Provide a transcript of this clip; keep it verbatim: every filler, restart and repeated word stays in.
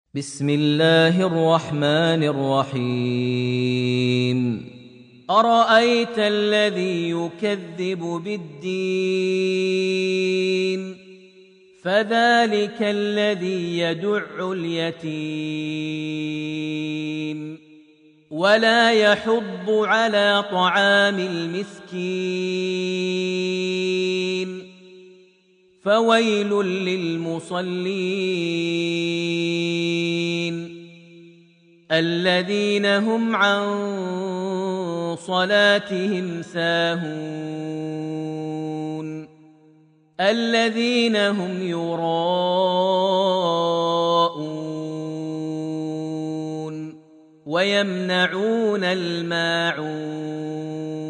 بسم الله الرحمن الرحيم أرأيت الذي يكذب بالدين فذلك الذي يدع اليتيم ولا يحض على طعام المسكين فويل للمصلين الذين هم عن صلاتهم ساهون الذين هم يراءون ويمنعون الماعون